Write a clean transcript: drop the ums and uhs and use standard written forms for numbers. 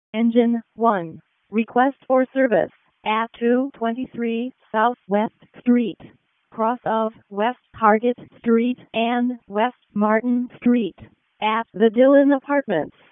Engine 1. Request for service at 223 Southwest Street, cross of West Target Street and West Martin Street, at the Dillon Apartments.